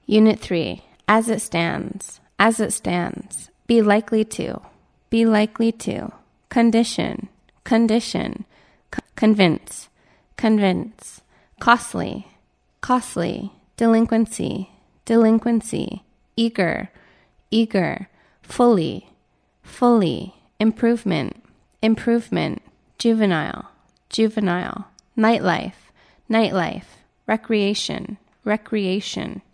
Unit 3. As it stands. As it stands. Be likely to. Be likely to. Condition. Condition. Convince. Convince. Costly. Costly. Delinquency. Delinquency. Eager. Eager. Fully. Fully. Improvement. Improvement. Juvenile. Juvenile. Nightlife. Nightlife. Recreation. Recreation.